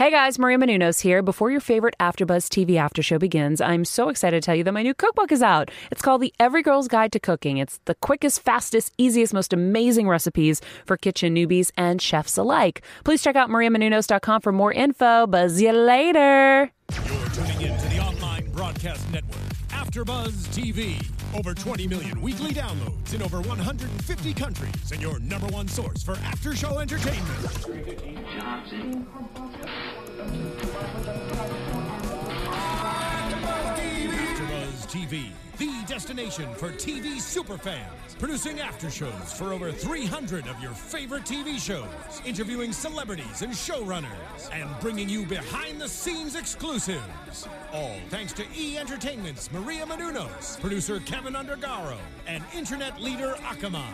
Hey guys, Maria Menounos here. Before your favorite AfterBuzz TV after show begins, I'm so excited to tell you that my new cookbook is out. It's called The Every Girl's Guide to Cooking. It's the quickest, fastest, easiest, most amazing recipes for kitchen newbies and chefs alike. Please check out mariamenounos.com for more info. Buzz you later. You're tuning in to the online broadcast network, AfterBuzz TV. Over 20 million weekly downloads in over 150 countries, and your number one source for after-show entertainment. AfterBuzz TV, the destination for TV superfans. Producing after-shows for over 300 of your favorite TV shows. Interviewing celebrities and showrunners. And bringing you behind-the-scenes exclusives. All thanks to E! Entertainment's Maria Menounos, producer Kevin Undergaro, and internet leader Akamai.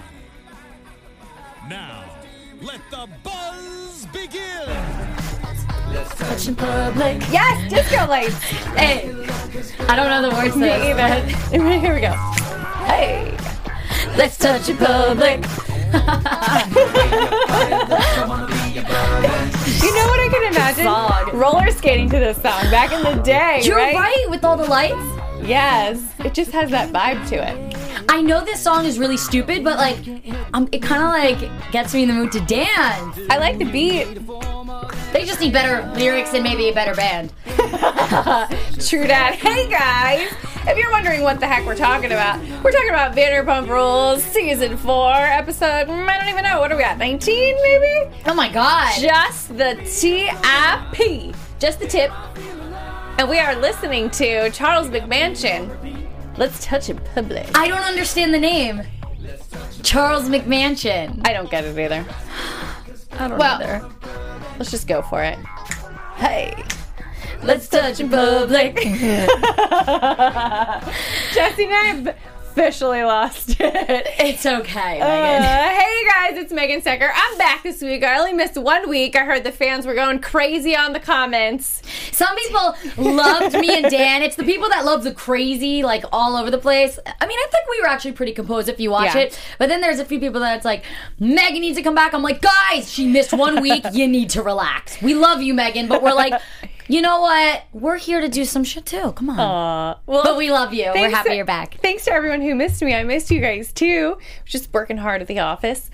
Now, let the buzz begin! Touch in public. Yes, disco lights. Hey, I don't know the words to this. Either. Here we go. Hey, Let's touch in public. you know what I can imagine? Song. Roller skating to this song back in the day. You're right, with all the lights. Yes, it just has that vibe to it. I know this song is really stupid, but like, it kind of like gets me in the mood to dance. I like the beat. They just need better lyrics and maybe a better band. True that. Hey guys, if you're wondering what the heck we're talking about Vanderpump Rules Season 4 episode, I don't even know, what are we at, 19 maybe? Oh my god. Just the TIP, just the tip. And we are listening to Charles McMansion. Let's touch in public. I don't understand the name. Charles McMansion. I don't get it either. I don't either. Let's just go for it. Hey, let's touch in public. Jesse and I officially lost it. It's okay, Megan. Hey guys, it's Megan Secker. I'm back this week. I only missed 1 week. I heard the fans were going crazy on the comments. Some people loved me and Dan. It's the people that love the crazy, like, all over the place. I mean, I think we were actually pretty composed if you watch it. But then there's a few people that's like, Megan needs to come back. I'm like, guys, she missed 1 week. You need to relax. We love you, Megan. But we're like, you know what? We're here to do some shit, too. Come on. Well, but we love you. We're happy you're back. Thanks to everyone who missed me. I missed you guys, too. Just working hard at the office.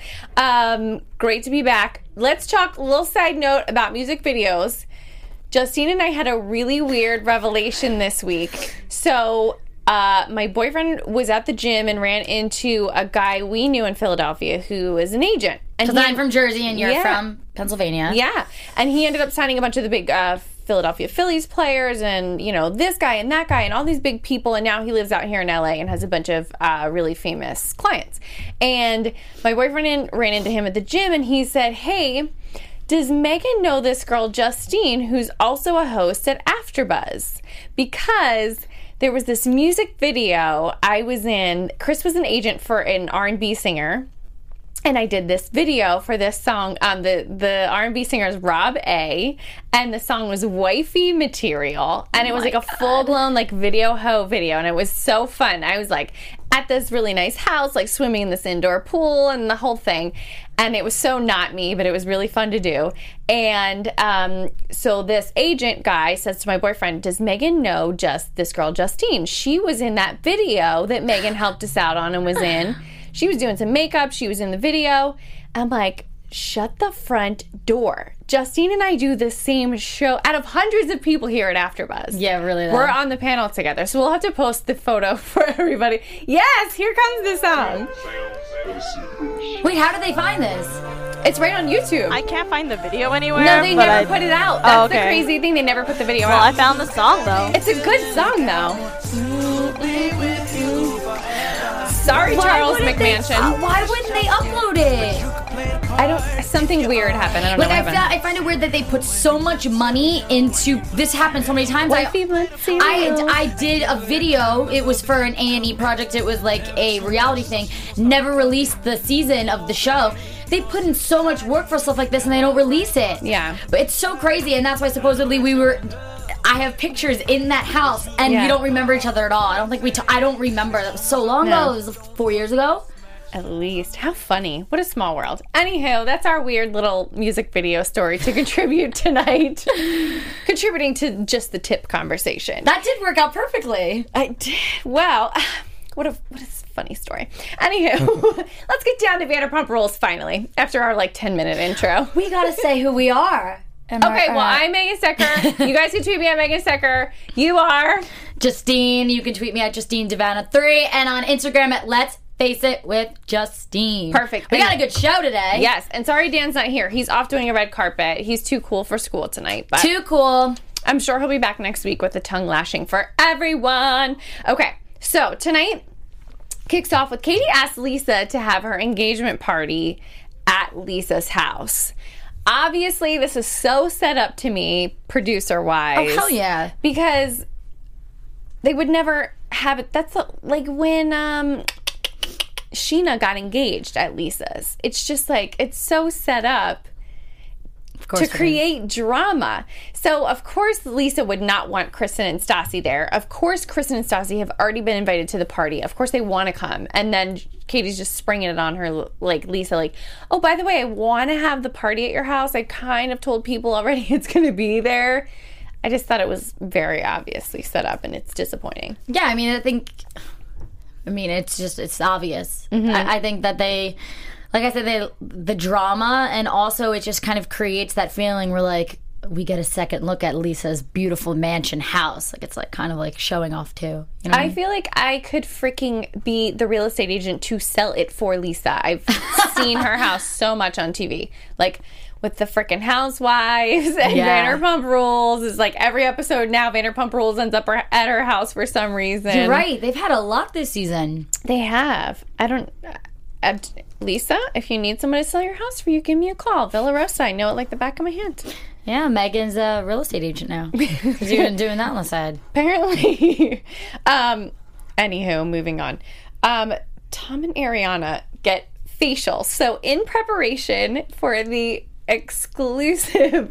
Great to be back. Let's talk a little side note about music videos. Justine and I had a really weird revelation this week. So, my boyfriend was at the gym and ran into a guy we knew in Philadelphia who is an agent. Because I'm from Jersey and you're from Pennsylvania. Yeah. And he ended up signing a bunch of the big Philadelphia Phillies players and, you know, this guy and that guy and all these big people. And now he lives out here in LA and has a bunch of really famous clients. And my boyfriend ran into him at the gym and he said, hey, does Megan know this girl Justine, who's also a host at AfterBuzz? Because there was this music video I was in. Chris was an agent for an R&B singer. And I did this video for this song. The R&B singer is Rob A. And the song was Wifey Material. And it was like a full-blown like video video. And it was so fun. I was like at this really nice house, like swimming in this indoor pool and the whole thing. And it was so not me, but it was really fun to do. And so this agent guy says to my boyfriend, does Megan know just this girl Justine? She was in that video that Megan helped us out on and was in. She was doing some makeup. She was in the video. I'm like, shut the front door. Justine and I do the same show out of hundreds of people here at AfterBuzz. Yeah, really. We're on the panel together, so we'll have to post the photo for everybody. Yes, here comes the song. Wait, how did they find this? It's right on YouTube. I can't find the video anywhere. No, they never put it out. That's the okay. crazy thing. They never put the video out. Well, I found the song, though. It's a good song, though. Sorry, Charles McMansion. Why wouldn't they upload it? Something weird happened. I don't know what happened. I find it weird that they put so much money into, this happened so many times. I did a video, it was for an A&E project, it was like a reality thing, never released the season of the show. They put in so much work for stuff like this and they don't release it. Yeah. But it's so crazy, and that's why supposedly I have pictures in that house, and we don't remember each other at all. I don't think I don't remember. That was so long ago. It was 4 years ago. At least. How funny. What a small world. Anywho, that's our weird little music video story to contribute tonight. Contributing to just the tip conversation. That did work out perfectly. I did. Well, what a funny story. Anywho, let's get down to Vanderpump Rules finally, after our 10-minute intro. We gotta say who we are. Okay, well, I'm Megan Stecker. You guys can tweet me at Megan Stecker. You are Justine. You can tweet me at Justine Devana3 and on Instagram at Let's Face It with Justine. Perfect. We got a good show today. Yes, and sorry Dan's not here. He's off doing a red carpet. He's too cool for school tonight. But too cool. I'm sure he'll be back next week with a tongue lashing for everyone. Okay, so tonight kicks off with Katie asked Lisa to have her engagement party at Lisa's house. Obviously, this is so set up to me, producer-wise. Oh, hell yeah. Because they would never have it. That's like when Sheena got engaged at Lisa's. It's just it's so set up to create drama. So, of course, Lisa would not want Kristen and Stassi there. Of course, Kristen and Stassi have already been invited to the party. Of course, they want to come. And then Katie's just springing it on her, Lisa, oh, by the way, I want to have the party at your house. I kind of told people already it's going to be there. I just thought it was very obviously set up, and it's disappointing. Yeah, I mean, it's obvious. Mm-hmm. I think that they... Like I said, the drama, and also it just kind of creates that feeling where, we get a second look at Lisa's beautiful mansion house. It's kind of showing off too. You know what I mean? Feel like I could freaking be the real estate agent to sell it for Lisa. I've seen her house so much on TV. With the freaking Housewives and Vanderpump Rules. Is every episode now, Vanderpump Rules ends up at her house for some reason. You're right. They've had a lot this season. They have. Lisa, if you need someone to sell your house for you, give me a call. Villa Rosa, I know it like the back of my hand. Yeah, Megan's a real estate agent now. Because you've been doing that on the side. Apparently. Anywho, moving on. Tom and Ariana get facials. So in preparation for the exclusive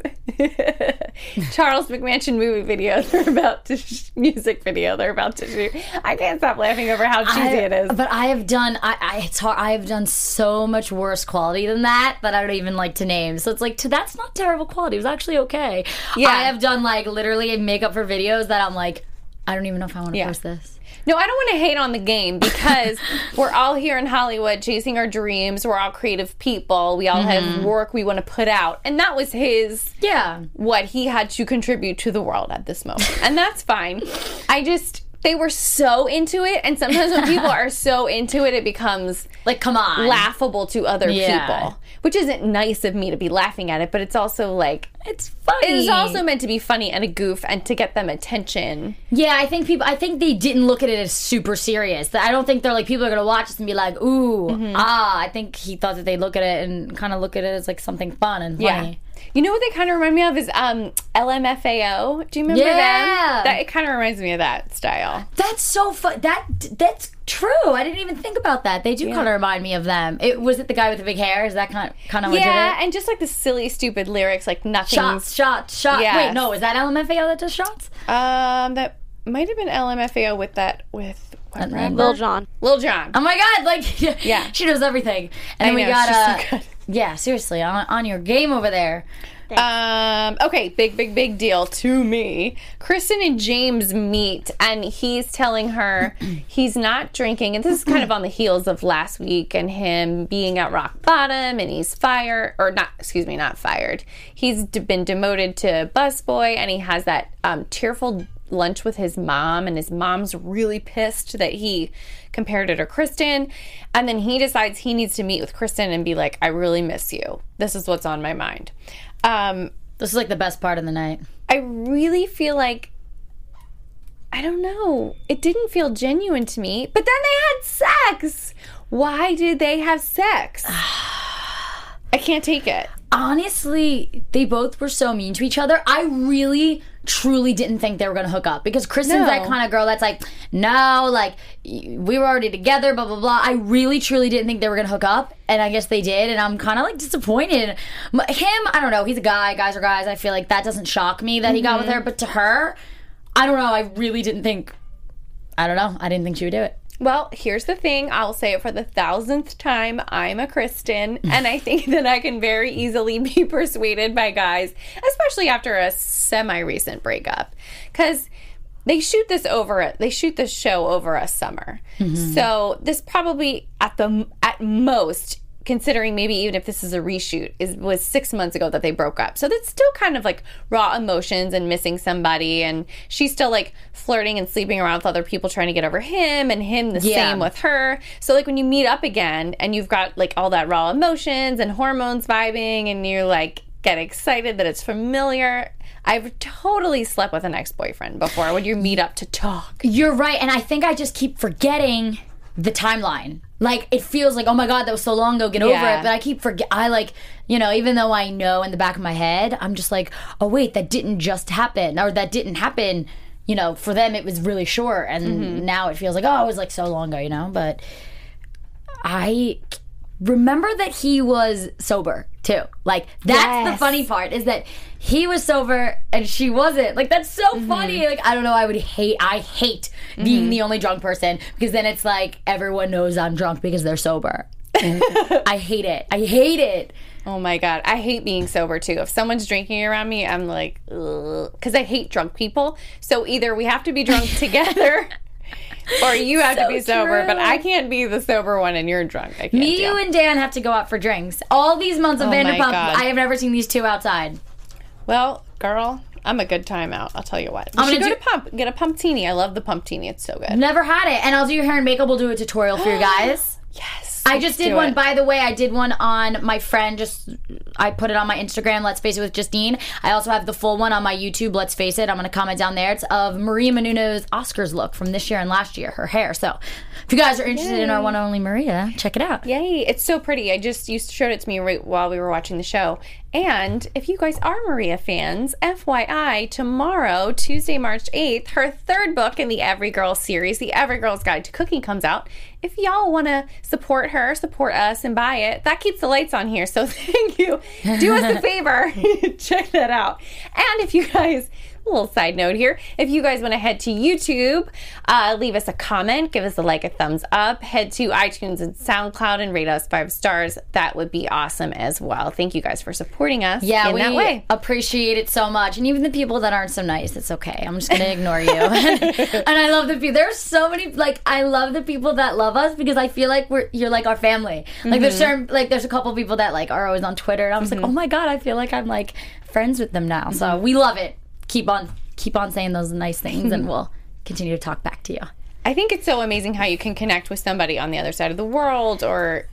Charles McMansion movie video music video they're about to shoot. I can't stop laughing over how cheesy it is. But I have done I have done so much worse quality than that I don't even like to name. So it's that's not terrible quality. It was actually okay. Yeah. I have done literally makeup for videos that I'm I don't even know if I want to post this. No, I don't want to hate on the game because we're all here in Hollywood chasing our dreams. We're all creative people. We all have work we want to put out. And that was what he had to contribute to the world at this moment. And that's fine. They were so into it. And sometimes when people are so into it, it becomes come on, laughable to other people. Which isn't nice of me to be laughing at it, but it's also it's funny. It's also meant to be funny and a goof and to get them attention. Yeah, I think they didn't look at it as super serious. I don't think they're people are going to watch this and be ooh, I think he thought that they'd look at it and kind of look at it as something fun and funny. Yeah. You know what they kind of remind me of is LMFAO. Do you remember them? It kind of reminds me of that style. That's so fun. That's true. I didn't even think about that. They do kind of remind me of them. Was it the guy with the big hair? Is that kind of what did it? Yeah, and just the silly, stupid lyrics, nothing. Shots. Yes. Wait, no, is that LMFAO that does shots? That might have been LMFAO with Lil Jon. Lil Jon. Oh my God! She knows everything. And then we got she's so good. Yeah, seriously, on your game over there. Okay, big deal to me. Kristen and James meet, and he's telling her he's not drinking, and this is kind of on the heels of last week and him being at rock bottom, and he's not fired. He's been demoted to busboy, and he has that tearful lunch with his mom, and his mom's really pissed that he compared it to Kristen, and then he decides he needs to meet with Kristen and be I really miss you. This is what's on my mind. This is the best part of the night. I really feel I don't know. It didn't feel genuine to me. But then they had sex. Why did they have sex? I can't take it. Honestly, they both were so mean to each other. I really, truly didn't think they were going to hook up. Because Kristen's that kind of girl that's no, we were already together, blah, blah, blah. I really, truly didn't think they were going to hook up. And I guess they did. And I'm kind of, disappointed. Him, I don't know. He's a guy. Guys are guys. I feel that doesn't shock me that he got with her. But to her, I don't know. I really didn't think... I don't know. I didn't think she would do it. Well, here's the thing. I'll say it for the 1,000th time. I'm a Kristen, and I think that I can very easily be persuaded by guys, especially after a semi-recent breakup, because they shoot this show over a summer. So this probably at most, considering maybe even if this is a reshoot, was 6 months ago that they broke up. So that's still kind of like raw emotions and missing somebody, and she's still like flirting and sleeping around with other people trying to get over him, and him the same with her. So like when you meet up again and you've got like all that raw emotions and hormones vibing, and you're like get excited that it's familiar. I've totally slept with an ex-boyfriend before when you meet up to talk. You're right, and I think I just keep forgetting the timeline. Like, it feels like, oh my God, that was so long ago, get over it. But I keep even though I know in the back of my head, I'm just like, oh wait, that didn't just happen, or that didn't happen. For them it was really short, and now it feels like, oh, it was like so long ago, but I remember that he was sober too. Like, that's the funny part, is that he was sober and she wasn't. Like, that's so funny. Like, I don't know, I hate being the only drunk person, because then it's like everyone knows I'm drunk because they're sober. I hate it. Oh my God. I hate being sober too. If someone's drinking around me, I'm like, ugh, because I hate drunk people. So either we have to be drunk together or you have to be sober, true. but I can't be the sober one and you're drunk. I can't. You and Dan have to go out for drinks. All these months of Vanderpump, God. I have never seen these two outside. Well, girl, I'm a good time out. I'll tell you what. You should go to Pump. Get a Pumptini. I love the Pumptini. It's so good. Never had it. And I'll do your hair and makeup. We'll do a tutorial for you guys. Yes. I just did one, by the way. I did one on my friend. I put it on my Instagram, Let's Face It with Justine. I also have the full one on my YouTube, Let's Face It. I'm going to comment down there. It's of Maria Menounos' Oscars look from this year and last year, her hair. So if you guys are interested in our one and only Maria, check it out. Yay. It's so pretty. You showed it to me right while we were watching the show. And if you guys are Maria fans, FYI, tomorrow, Tuesday, March 8th, her third book in the Every Girl series, The Every Girl's Guide to Cooking, comes out. If y'all want to support her, support us, and buy it, that keeps the lights on here. So thank you. Do us a favor. Check that out. And if you guys... A little side note here. If you guys want to head to YouTube, leave us a comment, give us a thumbs up, head to iTunes and SoundCloud and rate us 5 stars. That would be awesome as well. Thank you guys for supporting us in that way. Appreciate it so much. And even the people that aren't so nice, it's okay. I'm just going to ignore you. And I love the people. There's so many, I love the people that love us, because I feel like you're like our family. Like, there's certain, there's a couple people that are always on Twitter, and I'm just like, oh my God, I feel like I'm friends with them now. So we love it. Keep on saying those nice things, and we'll continue to talk back to you. I think it's so amazing how you can connect with somebody on the other side of the world, or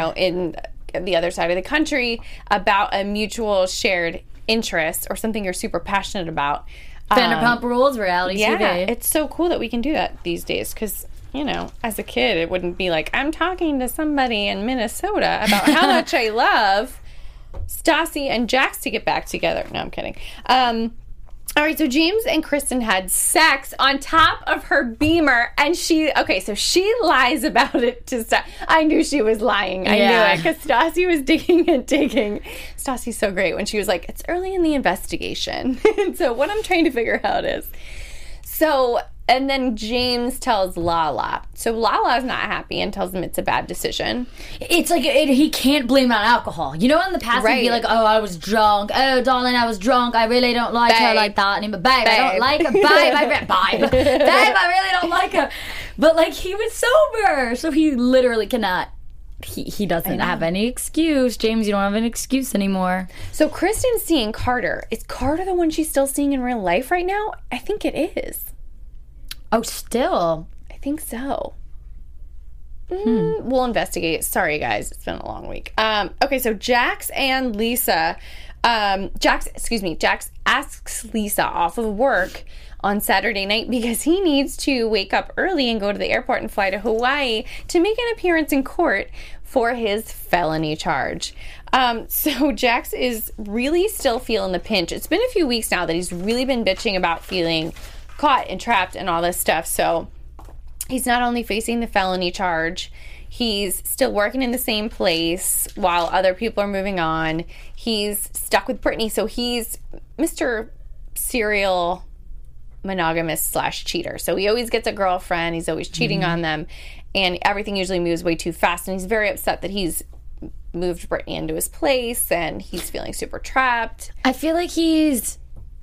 in the other side of the country, about a mutual shared interest or something you're super passionate about. Vanderpump Rules, reality TV. Yeah, it's so cool that we can do that these days, because as a kid, it wouldn't be like, I'm talking to somebody in Minnesota about how much I love Stassi and Jax to get back together. No, I'm kidding. All right, so James and Kristen had sex on top of her Beamer, and she lies about it to Stassi. I knew she was lying. I knew it, because Stassi was digging and digging. Stassi's so great when she was like, it's early in the investigation. And so what I'm trying to figure out is, and then James tells Lala. So Lala is not happy and tells him it's a bad decision. It's like he can't blame it on alcohol. In the past he'd be like, oh, I was drunk. Oh, darling, I was drunk. I really don't like her like that. And he'd be, babe, I don't like her. Babe, I really don't like her. But he was sober. So he literally cannot. He doesn't have any excuse. James, you don't have an excuse anymore. So Kristen's seeing Carter. Is Carter the one she's still seeing in real life right now? I think it is. Oh, still? I think so. We'll investigate. Sorry, guys. It's been a long week. Okay, so Jax and Lisa... Jax asks Lisa off of work on Saturday night because he needs to wake up early and go to the airport and fly to Hawaii to make an appearance in court for his felony charge. So Jax is really still feeling the pinch. It's been a few weeks now that he's really been bitching about feeling caught and trapped and all this stuff. So he's not only facing the felony charge, he's still working in the same place while other people are moving on. He's stuck with Brittany, so he's Mr. Serial monogamous / cheater. So he always gets a girlfriend. He's always cheating on them. And everything usually moves way too fast. And he's very upset that he's moved Brittany into his place and he's feeling super trapped. I feel like he's...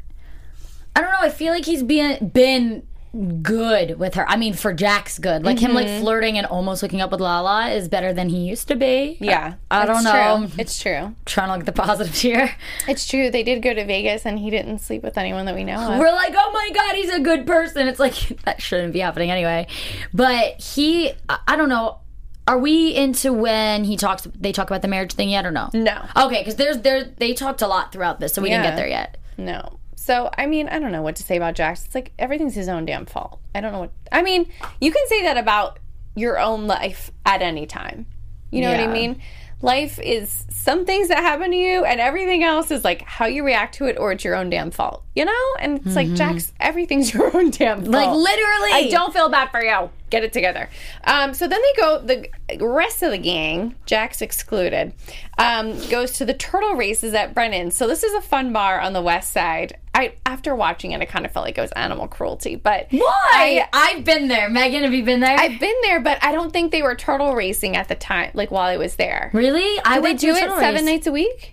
I don't know. I feel like he's been good with her. I mean, for Jack's good. Like him like flirting and almost hooking up with Lala is better than he used to be. Yeah. I don't know. True. It's true. Trying to look at the positives here. It's true. They did go to Vegas and he didn't sleep with anyone that we know of. We're like, oh my God, he's a good person. It's like, that shouldn't be happening anyway. But I don't know. Are we into when they talk about the marriage thing yet or no? No. Okay, because they talked a lot throughout this, so we didn't get there yet. No. So, I mean, I don't know what to say about Jax. It's like everything's his own damn fault. I don't know what... I mean, you can say that about your own life at any time. You know what I mean? Life is some things that happen to you, and everything else is like how you react to it, or it's your own damn fault. You know? And it's like, Jax, everything's your own damn fault. Like, literally. I don't feel bad for you. Get it together. So then they go, the rest of the gang, Jax excluded, goes to the turtle races at Brennan's. So this is a fun bar on the west side. After watching it, I kind of felt like it was animal cruelty. But why? I've been there. Megan, have you been there? I've been there, but I don't think they were turtle racing at the time, like while I was there. Really? Did they do it 7 nights a week?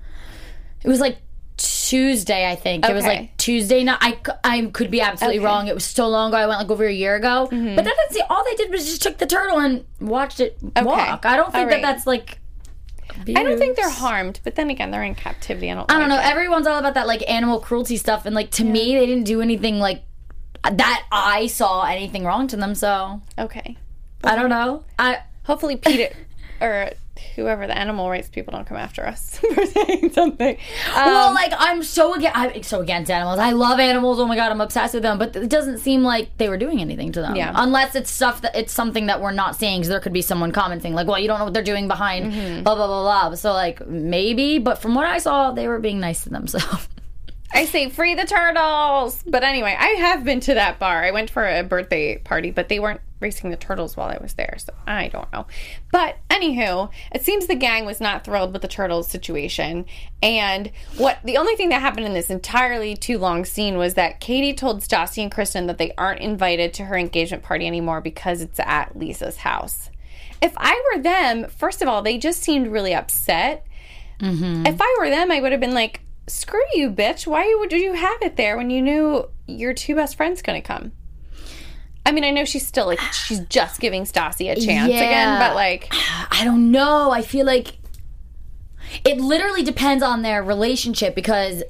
It was like Tuesday, I think. Okay. It was like Tuesday night. I could be absolutely wrong. It was so long ago. I went like over a year ago. But that's all they did was just took the turtle and watched it walk. I don't think that's like abuse. I don't think they're harmed, but then again, they're in captivity. I don't know. Everyone's all about that like animal cruelty stuff, and like to me, they didn't do anything like that. I saw anything wrong to them, so okay. I don't know. Hopefully Peter or whoever the animal rights people don't come after us for saying something. Well, like I'm so against animals. I love animals. Oh my God, I'm obsessed with them. But it doesn't seem like they were doing anything to them. Yeah. Unless it's something that we're not seeing. Because there could be someone commenting like, "Well, you don't know what they're doing behind blah blah blah blah." So like maybe, but from what I saw, they were being nice to them. So. I say free the turtles. But anyway, I have been to that bar. I went for a birthday party, but they weren't racing the turtles while I was there, so I don't know. But anywho, it seems the gang was not thrilled with the turtles situation. And the only thing that happened in this entirely too long scene was that Katie told Stassi and Kristen that they aren't invited to her engagement party anymore because it's at Lisa's house. If I were them, first of all, they just seemed really upset. If I were them, I would have been like, screw you, bitch. Why would you have it there when you knew your two best friends going to come? I mean, I know she's still like, she's just giving Stassi a chance again, but like... I don't know. I feel like it literally depends on their relationship because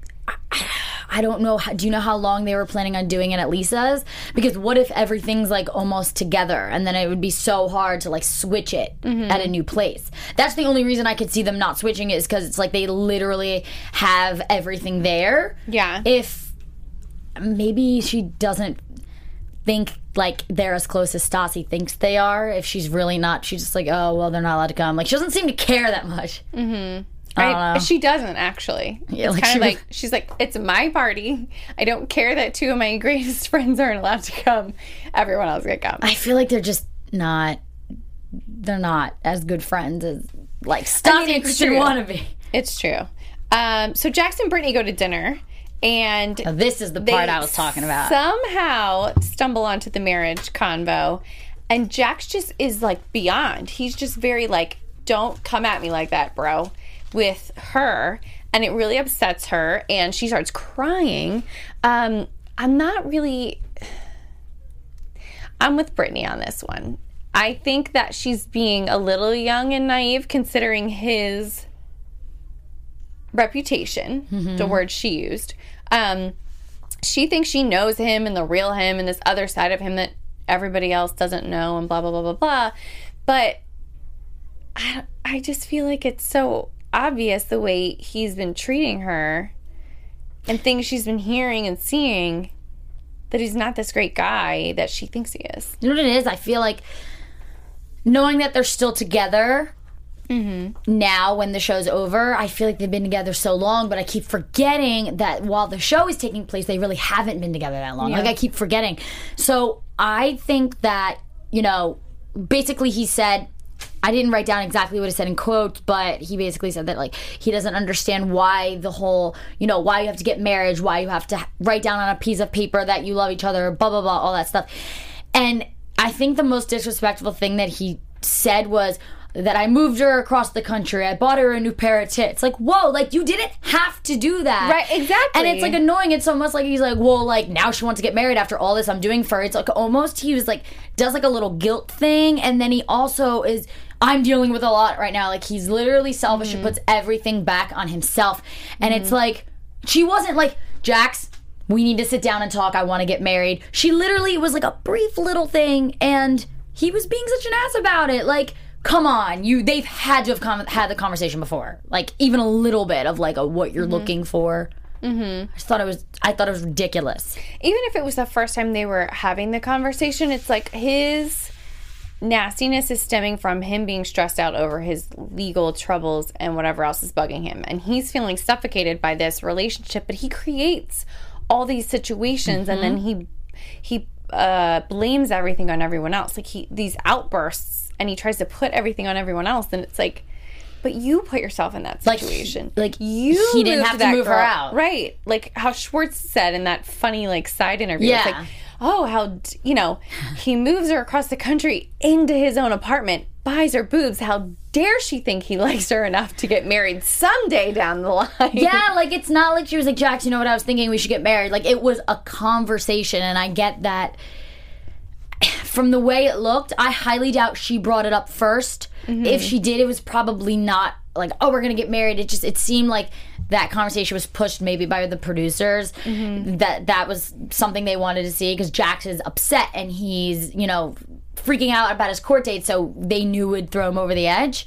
I don't know. Do you know how long they were planning on doing it at Lisa's? Because what if everything's like almost together and then it would be so hard to like switch it at a new place? That's the only reason I could see them not switching it is because it's like they literally have everything there. Yeah. If maybe she doesn't think like they're as close as Stassi thinks they are. If she's really not, she's just like, oh, well, they're not allowed to come. Like, she doesn't seem to care that much. I don't know. She doesn't, actually. Yeah, it's kind of like, she's like, it's my party. I don't care that two of my greatest friends aren't allowed to come. Everyone else can come. I feel like they're just not, they're not as good friends as, like, Stassi and Kristen want to be. It's true. So Jax and Brittany go to dinner. And now this is the part I was talking about. Somehow stumble onto the marriage convo, and Jax just is like beyond. He's just very like, don't come at me like that, bro, with her, and it really upsets her, and she starts crying. I'm with Brittany on this one. I think that she's being a little young and naive considering his reputation, the word she used. She thinks she knows him and the real him and this other side of him that everybody else doesn't know and blah, blah, blah, blah, blah. But I just feel like it's so obvious the way he's been treating her and things she's been hearing and seeing that he's not this great guy that she thinks he is. You know what it is? I feel like knowing that they're still together now when the show's over, I feel like they've been together so long, but I keep forgetting that while the show is taking place, they really haven't been together that long. Like, I keep forgetting. So I think that, you know, basically he said, I didn't write down exactly what he said in quotes, but he basically said that, like, he doesn't understand why the whole, you know, why you have to get married, why you have to write down on a piece of paper that you love each other, blah, blah, blah, all that stuff. And I think the most disrespectful thing that he said was that I moved her across the country. I bought her a new pair of tits. Like, whoa, like, you didn't have to do that. Right, exactly. And it's, like, annoying. It's almost like he's like, well, like, now she wants to get married after all this I'm doing for her. It's, like, almost he was, like, does, like, a little guilt thing. And then he also is, I'm dealing with a lot right now. Like, he's literally selfish and puts everything back on himself. And it's, like, she wasn't like, Jax, we need to sit down and talk. I want to get married. She literally, it was, like, a brief little thing. And he was being such an ass about it. Like, come on, they've had to have had the conversation before. Like, even a little bit of, like, what you're looking for. I thought it was ridiculous. Even if it was the first time they were having the conversation, it's like his nastiness is stemming from him being stressed out over his legal troubles and whatever else is bugging him. And he's feeling suffocated by this relationship, but he creates all these situations and then he blames everything on everyone else. Like, these outbursts, and he tries to put everything on everyone else, and it's like, but you put yourself in that situation. Like he didn't have to move her out. Right. Like how Schwartz said in that funny, like, side interview. Yeah. It's like, oh, how, you know, he moves her across the country into his own apartment, buys her boobs. How dare she think he likes her enough to get married someday down the line? Yeah, like, it's not like she was like, Jax, you know what, I was thinking we should get married. Like, it was a conversation, and I get that. From the way it looked, I highly doubt she brought it up first. If she did, it was probably not like, oh, we're gonna get married. It seemed like that conversation was pushed maybe by the producers. That was something they wanted to see, because Jax is upset and he's, you know, freaking out about his court date, so they knew would throw him over the edge.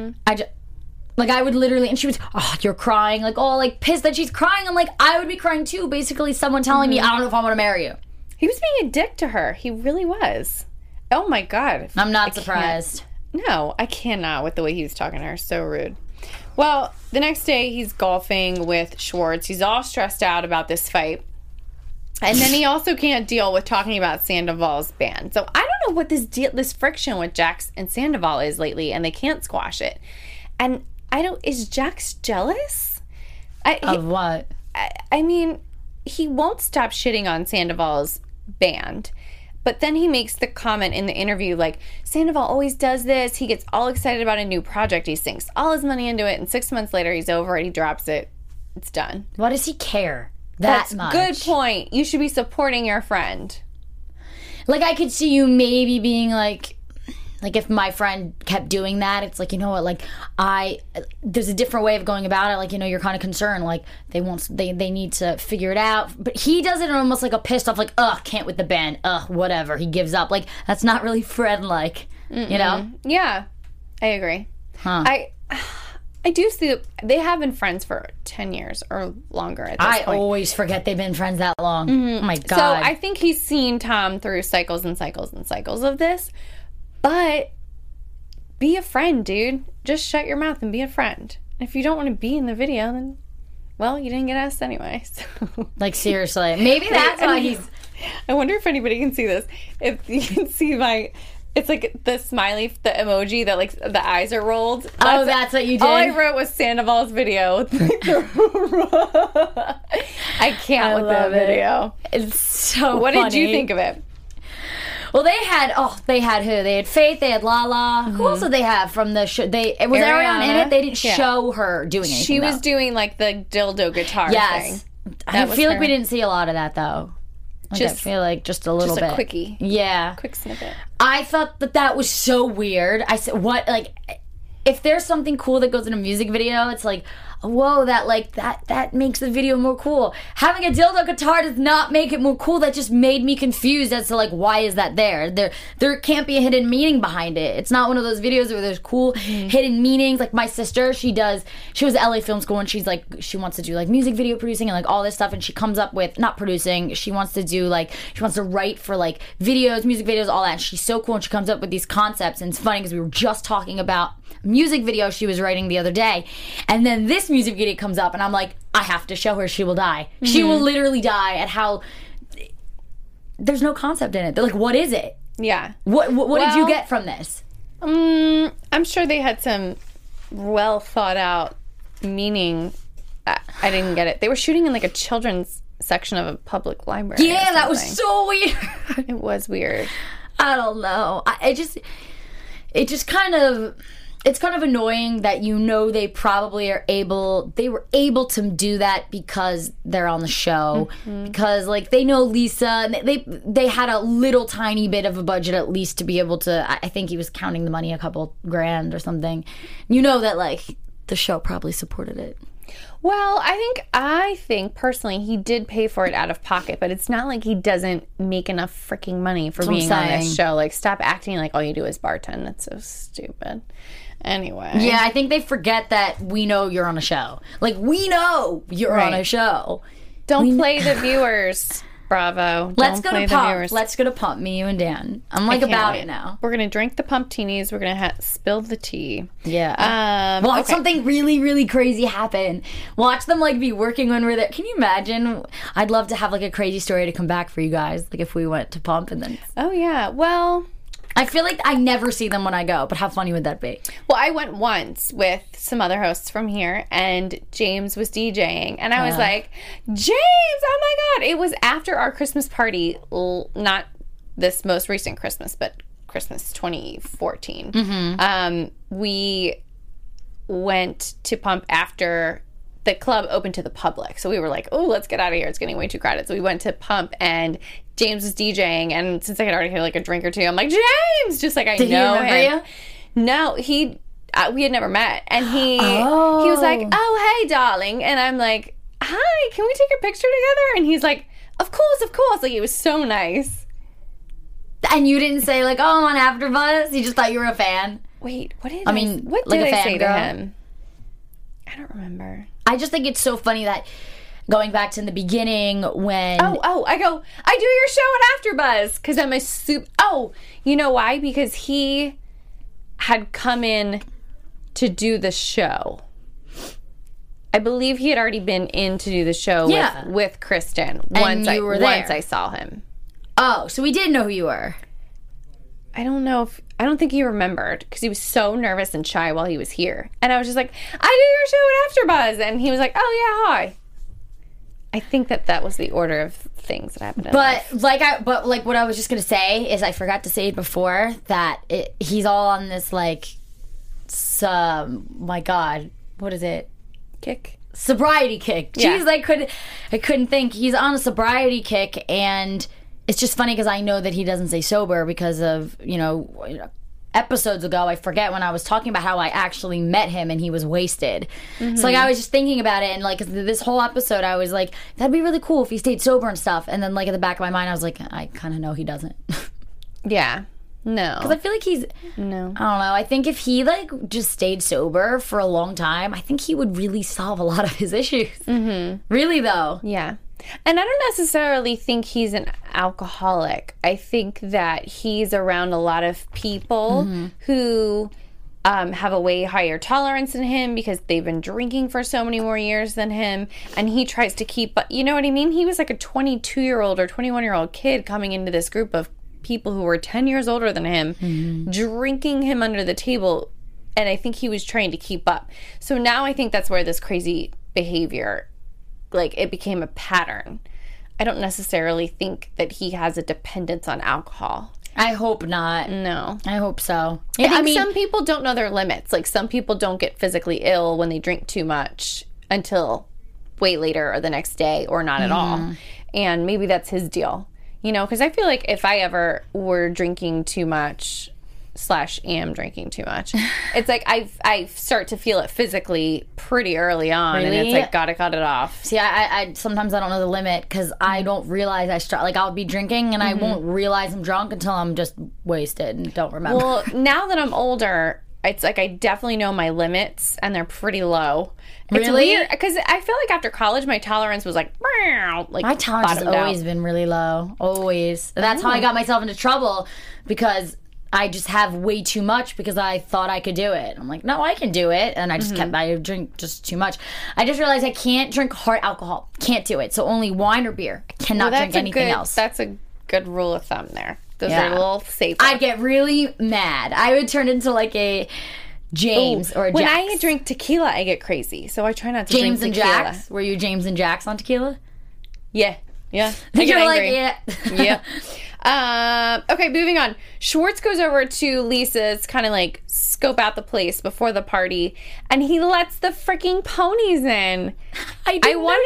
I would literally, and she was, oh, you're crying, like, all, like, pissed that she's crying. I'm like, I would be crying too. Basically, someone telling me, I don't know if I want to marry you. He was being a dick to her. He really was. Oh my God. I'm not surprised. No, I cannot with the way he was talking to her. So rude. Well, the next day he's golfing with Schwartz. He's all stressed out about this fight. And then he also can't deal with talking about Sandoval's band. So I don't know what this friction with Jax and Sandoval is lately, and they can't squash it. And is Jax jealous? Of what? I mean, he won't stop shitting on Sandoval's band. But then he makes the comment in the interview, like, Sandoval always does this. He gets all excited about a new project. He sinks all his money into it, and 6 months later he's over it. He drops it. It's done. Why does he care that much? Good point. You should be supporting your friend. Like, I could see you maybe being like if my friend kept doing that, it's like, you know what, like, there's a different way of going about it. Like, you know, you're kind of concerned, like, they need to figure it out. But he does it almost like a pissed off, like, ugh, can't with the band, ugh, whatever. He gives up. Like, that's not really friend-like, you know? Yeah, I agree. Huh. I do see that they have been friends for 10 years or longer at this point. I always forget they've been friends that long. Oh, my God. So I think he's seen Tom through cycles and cycles and cycles of this. But be a friend, dude. Just shut your mouth and be a friend. If you don't want to be in the video, then, well, you didn't get asked anyway. So. Like, seriously. Maybe that's why he's... I wonder if anybody can see this. If you can see it's like the smiley, the emoji that, like, the eyes are rolled. That's what you did? All I wrote was Sandoval's video. I can't with that video. It's so What funny. did you think of it? Well, they had who? They had Faith, they had Lala. Who else did they have from the show? Was Ariana in it? They didn't show her doing anything. She was doing, like, the dildo guitar thing. I feel like we didn't see a lot of that, though. Like, I feel like just a little bit. Just a quickie. Yeah. Quick snippet. I thought that was so weird. I said, what, like, if there's something cool that goes in a music video, it's like, whoa, that makes the video more cool. Having a dildo guitar does not make it more cool. That just made me confused as to, like, why is that there? There can't be a hidden meaning behind it. It's not one of those videos where there's cool hidden meanings. Like, my sister, she was at LA Film School, and she's like, she wants to do, like, music video producing and, like, all this stuff, and she comes up with, not producing, she wants to write for, like, videos, music videos, all that, and she's so cool, and she comes up with these concepts, and it's funny because we were just talking about a music video she was writing the other day, and then this music video comes up, and I'm like, I have to show her. She will die. She will literally die at how there's no concept in it. They're like, what is it? Yeah. What did you get from this? I'm sure they had some well thought out meaning. I didn't get it. They were shooting in like a children's section of a public library. Yeah, that was so weird. It was weird. I don't know. It's kind of annoying that they probably they were able to do that because they're on the show. Because like they know Lisa, and they had a little tiny bit of a budget at least to be able to. I think he was counting the money, a couple grand or something. You know that like the show probably supported it. Well, I think personally he did pay for it out of pocket, but it's not like he doesn't make enough freaking money for being on this show. Like, stop acting like all you do is bartend. That's so stupid. Anyway. Yeah, I think they forget that we know you're on a show. Like, we know you're on a show. Don't play the viewers. Bravo. Let's go to Pump. Let's go to Pump, me, you, and Dan. I'm like about it now. We're going to drink the Pumptinis. We're going to spill the tea. Yeah. Watch something really, really crazy happen. Watch them like be working when we're there. Can you imagine? I'd love to have like a crazy story to come back for you guys. Like if we went to Pump and then. Oh, yeah. Well, I feel like I never see them when I go, but how funny would that be? Well, I went once with some other hosts from here, and James was DJing, and I was like, James, oh my God. It was after our Christmas party, not this most recent Christmas, but Christmas 2014. We went to Pump after the club opened to the public. So we were like, oh, let's get out of here. It's getting way too crowded. So we went to Pump, and James was DJing, and since I had already had like a drink or two, I'm like, James! Just like I Did know he remember him. You? No, we had never met. And he was like, oh, hey, darling. And I'm like, hi, can we take a picture together? And he's like, of course, of course. Like, he was so nice. And you didn't say like, oh, I'm on AfterBuzz? You just thought you were a fan? Wait, what did I say to him? I don't remember. I just think it's so funny that going back to in the beginning when... I do your show at AfterBuzz because I'm a you know why? Because he had come in to do the show. I believe he had already been in to do the show with Kristen once I saw him. Oh, so we did know who you were. I don't think he remembered because he was so nervous and shy while he was here. And I was just like, I do your show at AfterBuzz. And he was like, oh yeah, hi. I think that was the order of things that happened. But what I was just gonna say is I forgot to say it before that he's all on this like, my God, what is it? Sobriety kick. Yeah. Jeez, I couldn't think. He's on a sobriety kick, and it's just funny because I know that he doesn't stay sober because of episodes ago, I forget when I was talking about how I actually met him and he was wasted. So like I was just thinking about it, and like this whole episode I was like, that'd be really cool if he stayed sober and stuff. And then like at the back of my mind I was like, I kind of know he doesn't. Yeah. No. Because I feel like I don't know. I think if he like just stayed sober for a long time, I think he would really solve a lot of his issues. Really though. Yeah. And I don't necessarily think he's an alcoholic. I think that he's around a lot of people who have a way higher tolerance than him because they've been drinking for so many more years than him. And he tries to keep, you know what I mean? He was like a 22-year-old or 21-year-old kid coming into this group of people who were 10 years older than him, drinking him under the table. And I think he was trying to keep up. So now I think that's where this crazy behavior, like, it became a pattern. I don't necessarily think that he has a dependence on alcohol. I hope not. No. I hope so. Yeah, I mean, some people don't know their limits. Like, some people don't get physically ill when they drink too much until way later or the next day or not at all. And maybe that's his deal. You know, because I feel like if I ever were drinking too much / am drinking too much, it's like I start to feel it physically pretty early on. Really? And it's like, gotta cut it off. See, I sometimes I don't know the limit because I don't realize like I'll be drinking and I won't realize I'm drunk until I'm just wasted and don't remember. Well, now that I'm older, it's like I definitely know my limits and they're pretty low. It's really? weird because I feel like after college my tolerance was like my tolerance has always been really low. Always. That's how I got myself into trouble because I just have way too much because I thought I could do it. I'm like, no, I can do it. And I just I drink just too much. I just realized I can't drink hard alcohol. Can't do it. So only wine or beer. I cannot drink anything else. That's a good rule of thumb there. Those are a little safer. I'd get really mad. I would turn into like a James or a Jax. When I drink tequila, I get crazy. So I try not to James drink and tequila. Jax? Were you James and Jax on tequila? Yeah. I get You're angry. yeah. Okay, moving on. Schwartz goes over to Lisa's, kind of like scope out the place before the party, and he lets the freaking ponies in. I want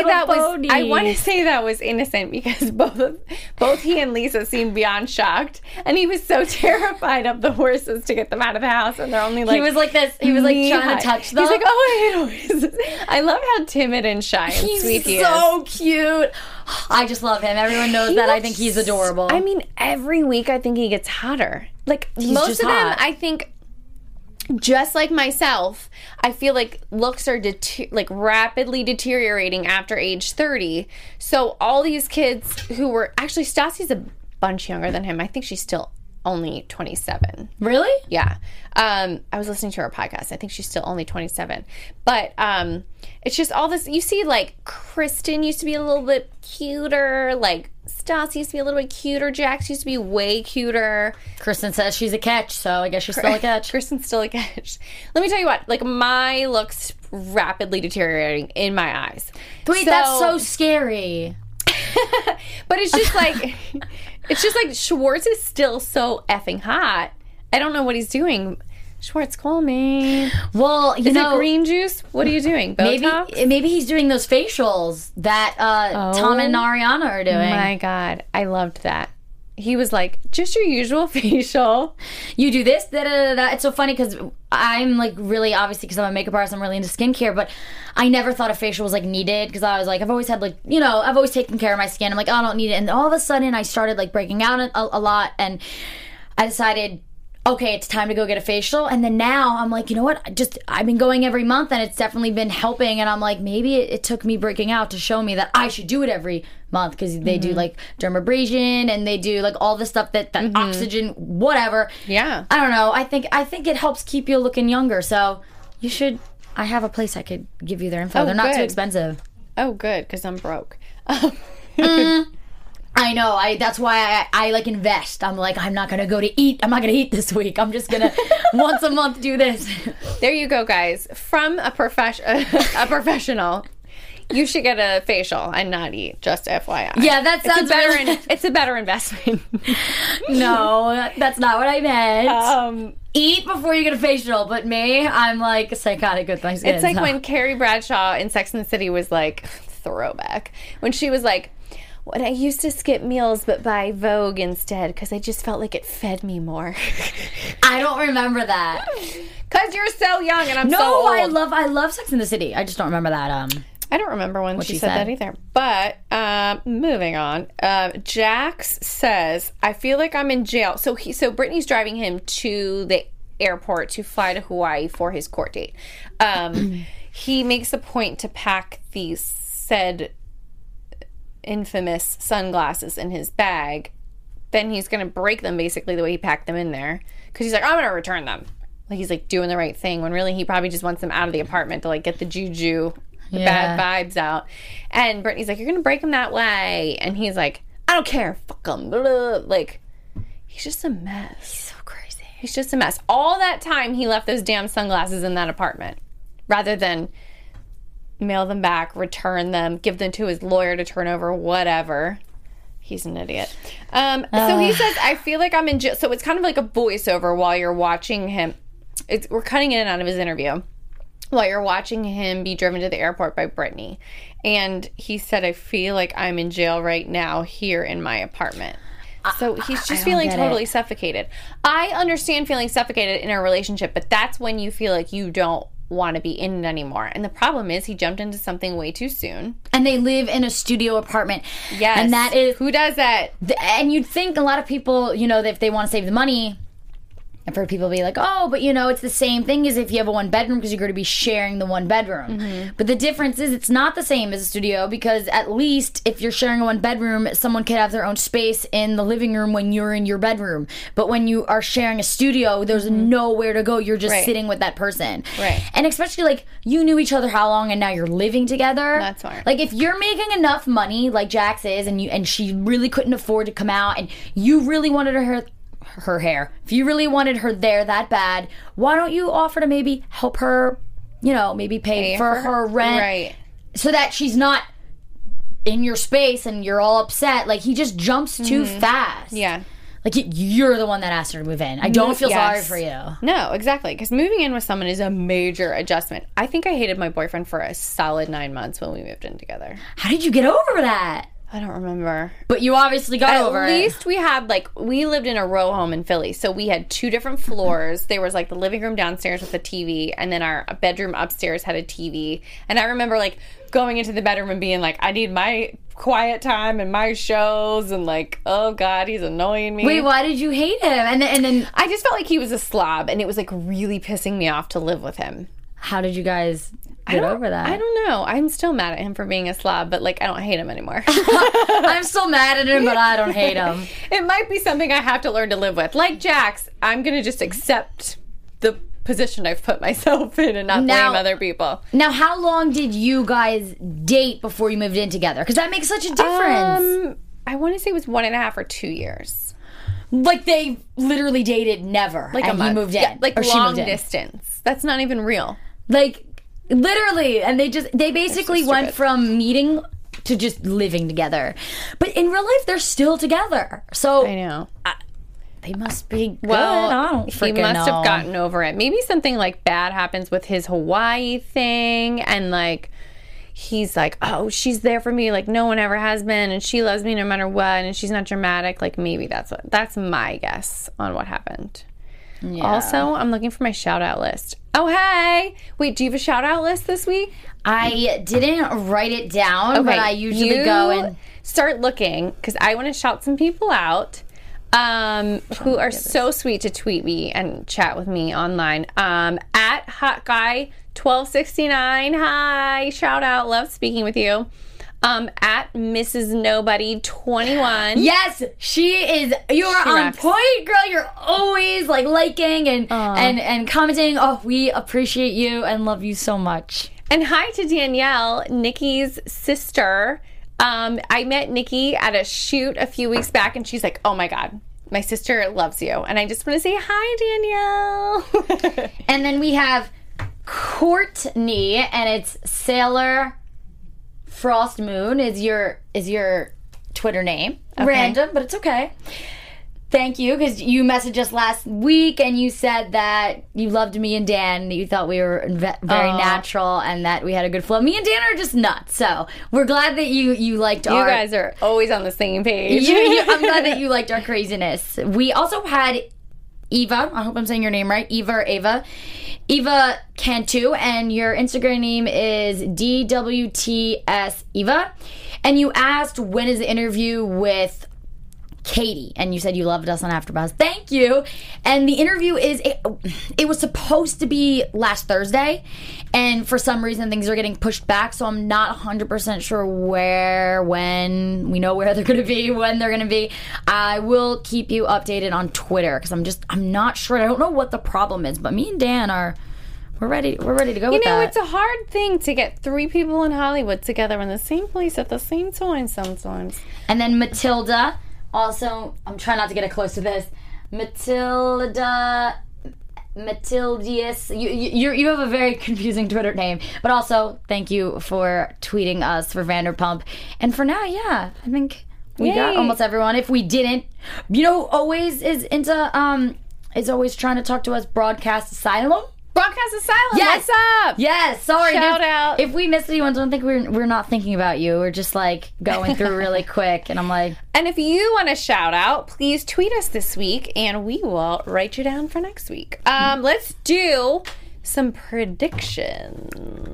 to say that was innocent because both he and Lisa seemed beyond shocked, and he was so terrified of the horses to get them out of the house, and they're only like he was like this. He was like trying to touch them. He's like, oh, I love how timid and shy and sweet he is. So cute. I just love him. Everyone knows that. I think he's adorable. I mean, every week I think he gets hotter. Like most of them, I think. Just like myself, I feel like looks are rapidly deteriorating after age 30. So all these kids who were actually Stassi's a bunch younger than him. I think she's still only 27. Really? Yeah. I was listening to her podcast. I think she's still only 27. But it's just all this. You see, like, Kristen used to be a little bit cuter. Like, Stassi used to be a little bit cuter. Jax used to be way cuter. Kristen says she's a catch, so I guess she's still a catch. Kristen's still a catch. Let me tell you what. Like, my look's rapidly deteriorating in my eyes. Wait, that's so scary. But it's just like... It's just like Schwartz is still so effing hot. I don't know what he's doing. Schwartz, call me. Well, is it green juice? What are you doing? Botox? Maybe he's doing those facials that Tom and Ariana are doing. My God, I loved that. He was like, just your usual facial. You do this, da-da-da-da. It's so funny because I'm like really, obviously because I'm a makeup artist, I'm really into skincare, but I never thought a facial was like needed because I was like, I've always had like, you know, I've always taken care of my skin. I'm like, oh, I don't need it. And all of a sudden I started like breaking out a lot, and I decided, okay, it's time to go get a facial. And then now I'm like, you know what? I've been going every month and it's definitely been helping. And I'm like, maybe it took me breaking out to show me that I should do it every month because they do like dermabrasion and they do like all the stuff that oxygen, whatever. Yeah. I don't know. I think it helps keep you looking younger. So you should. I have a place I could give you their info. Oh, they're not good. too expensive. Oh, good, because I'm broke. I know. That's why I like invest. I'm like, I'm not gonna go to eat. I'm not gonna eat this week. I'm just gonna once a month do this. There you go, guys. From a professional, you should get a facial and not eat. Just FYI. Yeah, that sounds better. It's a better investment. No, that's not what I meant. Eat before you get a facial. But me, I'm like psychotic with my skin. It's like when Carrie Bradshaw in Sex and the City was like throwback when she was like, when I used to skip meals but buy Vogue instead because I just felt like it fed me more. I don't remember that. Because you're so young and I'm so old. No, I love Sex and the City. I just don't remember that. I don't remember when she said that either. But moving on. Jax says, I feel like I'm in jail. So Brittany's driving him to the airport to fly to Hawaii for his court date. He makes a point to pack these said infamous sunglasses in his bag. Then he's going to break them basically the way he packed them in there. Because he's like, I'm going to return them. Like he's like doing the right thing when really he probably just wants them out of the apartment to like get the juju, the bad vibes out. And Brittany's like, you're going to break them that way. And he's like, I don't care. Fuck them. Like, he's just a mess. He's so crazy. He's just a mess. All that time he left those damn sunglasses in that apartment rather than mail them back, return them, give them to his lawyer to turn over, whatever. He's an idiot. So he says, I feel like I'm in jail. So it's kind of like a voiceover while you're watching him. We're cutting in and out of his interview while you're watching him be driven to the airport by Brittany. And he said, I feel like I'm in jail right now here in my apartment. So he's just feeling totally suffocated. I understand feeling suffocated in a relationship, but that's when you feel like you don't want to be in it anymore. And the problem is he jumped into something way too soon. And they live in a studio apartment. Yes. And that is... Who does that? And you'd think a lot of people, you know, if they want to save the money, I've heard people be like, oh, but it's the same thing as if you have a one bedroom because you're going to be sharing the one bedroom. But the difference is it's not the same as a studio because at least if you're sharing a one bedroom, someone could have their own space in the living room when you're in your bedroom. But when you are sharing a studio, there's nowhere to go. You're just sitting with that person. Right. And especially like you knew each other how long and now you're living together. That's smart. Like if you're making enough money like Jax is and she really couldn't afford to come out and you really wanted her hair. If you really wanted her there that bad, why don't you offer to maybe help her, maybe pay for her rent, right? So that she's not in your space and you're all upset. Like he just jumps too fast. Yeah. Like you're the one that asked her to move in. I don't feel sorry for you. No, exactly. Because moving in with someone is a major adjustment. I think I hated my boyfriend for a solid 9 months when we moved in together. How did you get over that? I don't remember. But you obviously got over it. At least we had, we lived in a row home in Philly. So we had 2 different floors. There was, the living room downstairs with a TV. And then our bedroom upstairs had a TV. And I remember, going into the bedroom and being like, I need my quiet time and my shows. And, oh, God, he's annoying me. Wait, why did you hate him? And then I just felt like he was a slob. And it was, really pissing me off to live with him. How did you guys get over that? I don't know. I'm still mad at him for being a slob, but I don't hate him anymore. I'm still mad at him, but I don't hate him. It might be something I have to learn to live with. Like Jax, I'm going to just accept the position I've put myself in and not blame other people. Now, how long did you guys date before you moved in together? Because that makes such a difference. I want to say it was 1.5 or 2 years. They literally dated never. A month. He moved in. Yeah, or she long moved in. distance. That's not even real. Literally, and they basically went from meeting to just living together. But in real life, they're still together. So I know. They must be good. Well, I don't freaking he must know. have gotten over it. Maybe something bad happens with his Hawaii thing, and he's like, oh, she's there for me like no one ever has been, and she loves me no matter what, and she's not dramatic. Maybe that's my guess on what happened. Yeah. Also, I'm looking for my shout out list. Oh, hey! Wait, do you have a shout out list this week? I didn't write it down, but I usually go and start looking because I want to shout some people out who are so sweet to tweet me and chat with me online. At HotGuy1269. Hi, shout out. Love speaking with you. At Mrs. Nobody 21. Yes, she is. You are on point, girl. You're always liking and commenting. Oh, we appreciate you and love you so much. And hi to Danielle, Nikki's sister. I met Nikki at a shoot a few weeks back, and she's like, "Oh my God, my sister loves you." And I just want to say hi, Danielle. And then we have Courtney, and it's Sailor Frost Moon is your Twitter name. Okay. Random, but it's okay. Thank you, because you messaged us last week and you said that you loved me and Dan. You thought we were very natural and that we had a good flow. Me and Dan are just nuts, so we're glad that you liked our... You guys are always on the same page. I'm glad that you liked our craziness. We also had Eva, I hope I'm saying your name right, Eva or Ava. Eva Cantu, and your Instagram name is DWTS Eva. And you asked, when is the interview with Katie? And you said you loved us on AfterBuzz. Thank you. And the interview it was supposed to be last Thursday, and for some reason things are getting pushed back, so I'm not 100% sure when. We know where they're going to be, when they're going to be. I will keep you updated on Twitter, because I'm not sure. I don't know what the problem is, but me and Dan we're ready to go with that. You know, it's a hard thing to get 3 people in Hollywood together in the same place at the same time sometimes. And then Matilda, also, I'm trying not to get it close to this. Matildius. You have a very confusing Twitter name. But also, thank you for tweeting us for Vanderpump. And for now, yeah, I think we got almost everyone. If we didn't, always is into, is always trying to talk to us, Broadcast Asylum. Broadcast Asylum, yes. What's up? Yes, sorry. Shout out. If we missed anyone, don't think we're not thinking about you. We're just going through really quick, and I'm like... And if you want a shout out, please tweet us this week, and we will write you down for next week. Let's do some predictions.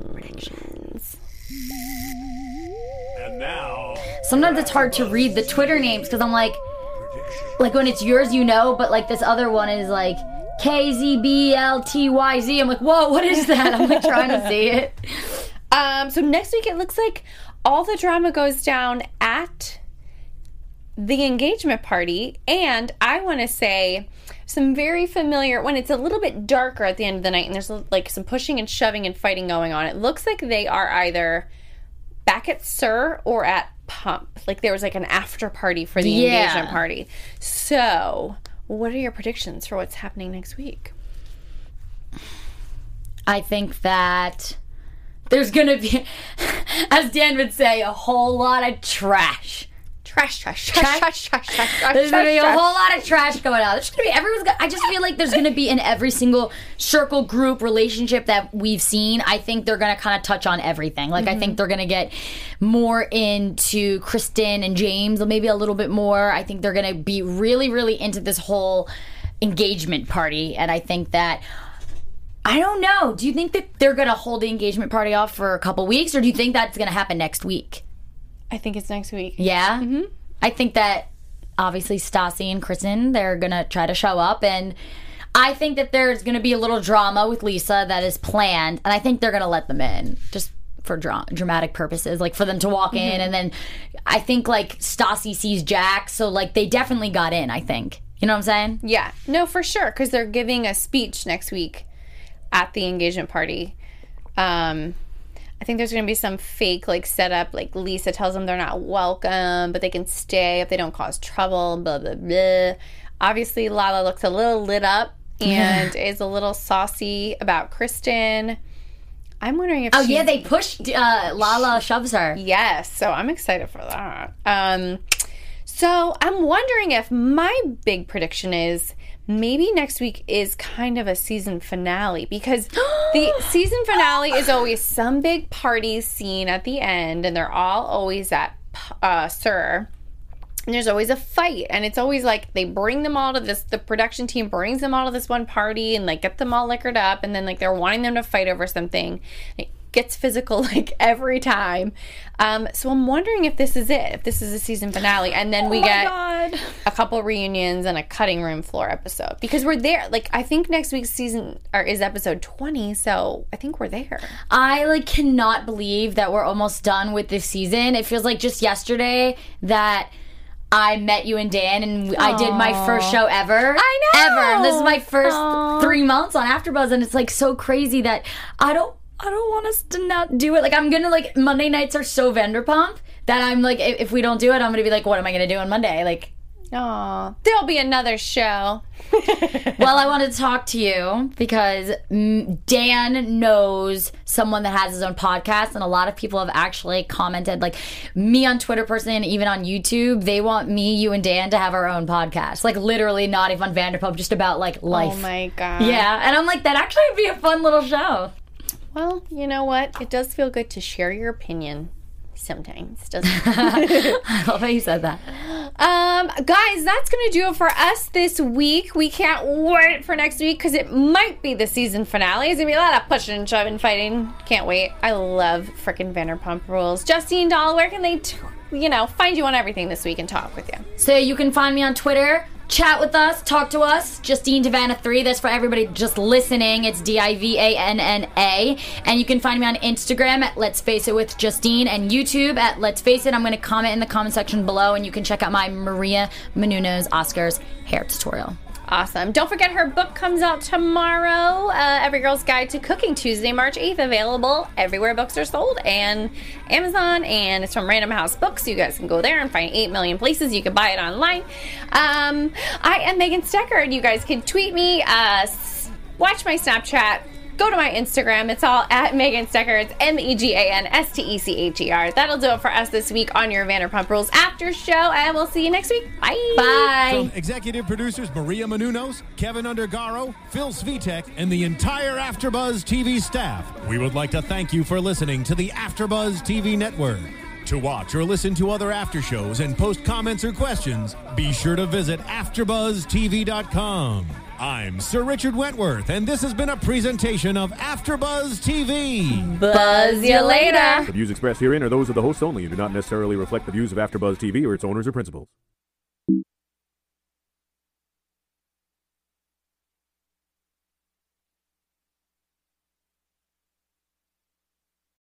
And now... Sometimes it's hard to read the Twitter names, because I'm like when it's yours, but this other one is KZBLTYZ. I'm like, whoa, what is that? I'm like trying to see it. So next week it looks like all the drama goes down at the engagement party, and I want to say some very familiar, when it's a little bit darker at the end of the night and there's like some pushing and shoving and fighting going on, it looks like they are either back at SUR or at Pump. Like there was like an after party for the engagement party. So what are your predictions for what's happening next week? I think that there's going to be, as Dan would say, a whole lot of trash. There's going to be a whole lot of trash going on. There's going to be I just feel like there's going to be in every single circle, group, relationship that we've seen. I think they're going to kind of touch on everything. Like I think they're going to get more into Kristen and James, maybe a little bit more. I think they're going to be really, really into this whole engagement party. And I think that, I don't know. Do you think that they're going to hold the engagement party off for a couple weeks, or do you think that's going to happen next week? I think it's next week. Yeah? Mm-hmm. I think that, obviously, Stassi and Kristen, they're going to try to show up, and I think that there's going to be a little drama with Lisa that is planned, and I think they're going to let them in, just for dramatic purposes, like for them to walk in, and then I think, like, Stassi sees Jack, so, like, they definitely got in, I think. You know what I'm saying? Yeah. No, for sure, because they're giving a speech next week at the engagement party. I think there's going to be some fake, like, setup. Like, Lisa tells them they're not welcome, but they can stay if they don't cause trouble, blah, blah, blah. Obviously, Lala looks a little lit up and is a little saucy about Kristen. I'm wondering if yeah, they pushed, Lala shoves her. Yes, so I'm excited for that. So I'm wondering if my big prediction is maybe next week is kind of a season finale, because the season finale is always some big party scene at the end, and they're all always at SUR, and there's always a fight, and it's always like they bring them all to this, the production team brings them all to this one party and like get them all liquored up, and then like they're wanting them to fight over something. It gets physical like every time. So I'm wondering if this is it, if this is a season finale, and then we get a couple reunions and a cutting room floor episode, because we're there. Like, I think next week's season is episode 20, so I think we're there. I like cannot believe that we're almost done with this season. It feels like just yesterday that I met you and Dan, and I did my first show ever. I know! Ever. And this is my first 3 months on AfterBuzz, and it's like so crazy that I don't want us to not do it. Like, I'm gonna, like, Monday nights are so Vanderpump that I'm like, if we don't do it, I'm gonna be like, what am I gonna do on Monday? Like, there'll be another show. well, I wanted to talk to you because Dan knows someone that has his own podcast, and a lot of people have actually commented, like me on Twitter personally and even on YouTube, they want me, you, and Dan to have our own podcast. Like, literally not even on Vanderpump, just about, like, life. Oh my God. Yeah, and I'm like, that actually would be a fun little show. Well, you know what? It does feel good to share your opinion sometimes, doesn't it? I love how you said that. Guys, that's going to do it for us this week. We can't wait for next week because it might be the season finale. It's going to be a lot of pushing and shoving, fighting. Can't wait. I love frickin' Vanderpump Rules. Justine Dahl, where can they, find you on everything this week and talk with you? So you can find me on Twitter. Chat with us, talk to us, Justine Divanna 3. That's for everybody just listening. It's DIVANNA. And you can find me on Instagram at Let's Face It with Justine, and YouTube at Let's Face It. I'm going to comment in the comment section below, and you can check out my Maria Menounos Oscars hair tutorial. Awesome. Don't forget her book comes out tomorrow, Every Girl's Guide to Cooking, Tuesday, March 8th, available everywhere books are sold, and Amazon, and it's from Random House Books. You guys can go there and find 8 million places you can buy it online. I am Megan Stecker, and you guys can tweet me, watch my Snapchat, go to my Instagram. It's all at Megan Stecker. It's MEGANSTECHER. That'll do it for us this week on your Vanderpump Rules After Show, and we'll see you next week. Bye. Bye. From executive producers Maria Menounos, Kevin Undergaro, Phil Svitek, and the entire AfterBuzz TV staff, we would like to thank you for listening to the AfterBuzz TV network. To watch or listen to other after shows and post comments or questions, be sure to visit AfterBuzzTV.com. I'm Sir Richard Wentworth, and this has been a presentation of AfterBuzz TV. Buzz you later. The views expressed herein are those of the hosts only and do not necessarily reflect the views of AfterBuzz TV or its owners or principals.